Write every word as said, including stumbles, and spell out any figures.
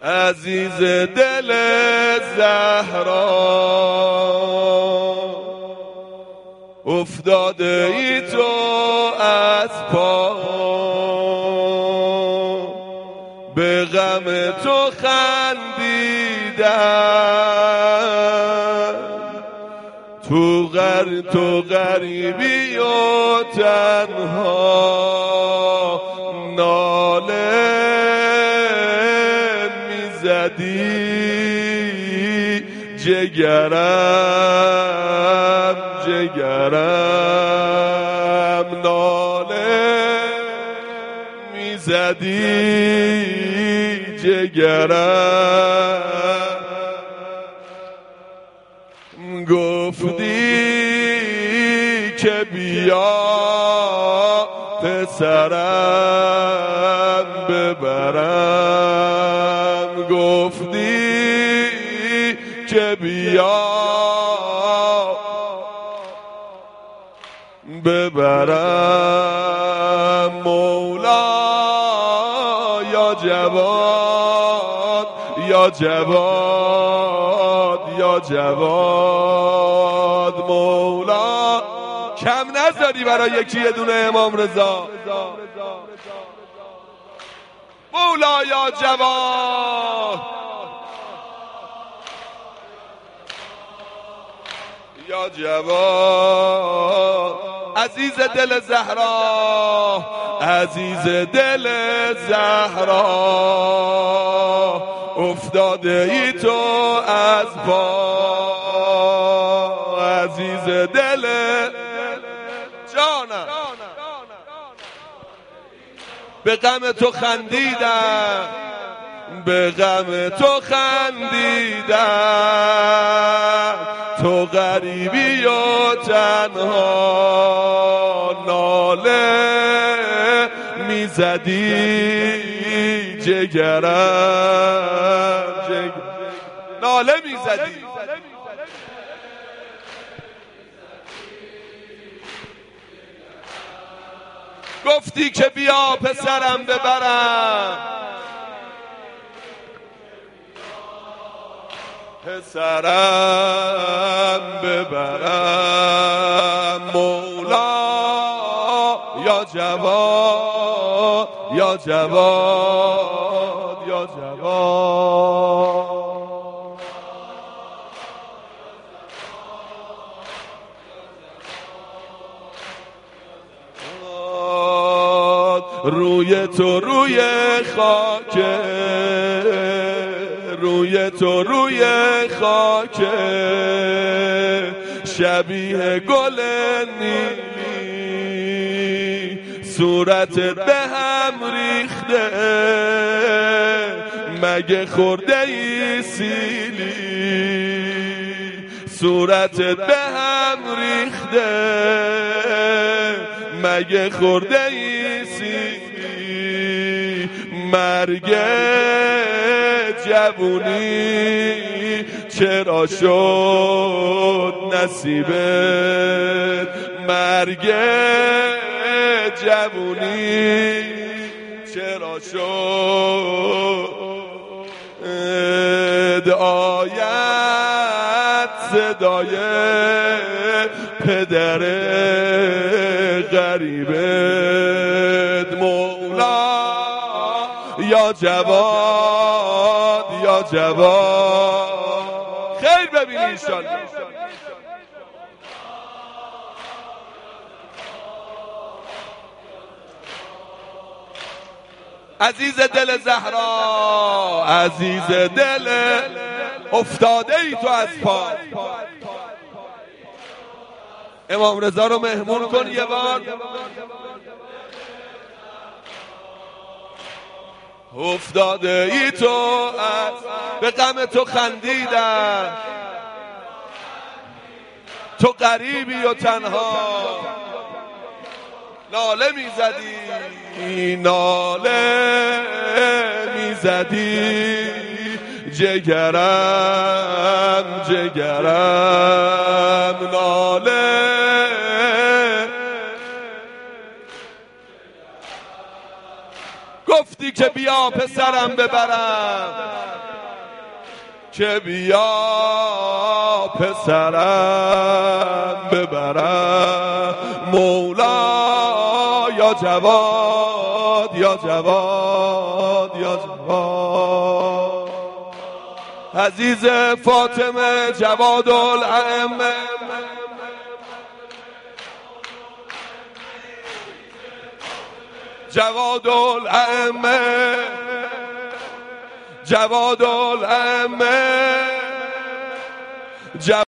عزیز دل زهرا افتاده ای تو از پا، به غم تو خندیدم، تو غر تو غریبی و تنها ناله میزدی جگرم جگرم، ناله میزدی جگرم، گفتی که بیا پسرم ببرم، گفتی که بیا ببرم، مولا یا جواد یا جواد یا جواد، مولا کم نذاری برای یکی یه دونه امام رضا، مولا یا جواد یا جواد، عزیز دل زهرا عزیز دل زهرا افتاده ای تو از پا، عزیز دل جانم به غم تو خندیدم، به غم تو خندیدم، تو غریبی و تنها ناله میزدی جگرم جگر... ناله میزدی گفتی که بیا پسرم ببرم، پسرم ببرم، مولا یا جواد یا جواد یا جواد، روی تو روی خاک، روی تو روی خاک، شبیه گل نیلی، صورتت به هم ریخته، مگه خورده ای سیلی، صورتت به هم ریخته، مگه خورده ای سیلی، مرگ جوونی چرا شد نصیبت، مرگ جوونی چرا شد، آید صدای پدر غریبت، مولا یا جواد یا جواد، خیر ببینی انشالله. عزیز دل زهرا عزیز دل افتاده ای تو از پا، امام رضا رو مهمون کن یه بار، افتاده ای تو از به غم تو خندیدم، تو غریبی و تنها ناله میزدی ناله میزدی جگرم جگرم، ناله گفتی که بیا پسرم ببرم، که بیا پسرم ببرم مولا یا جواد یا جواد یا جواد. عزیز فاطمه جواد الائمه جواد الائمه جواد الائمه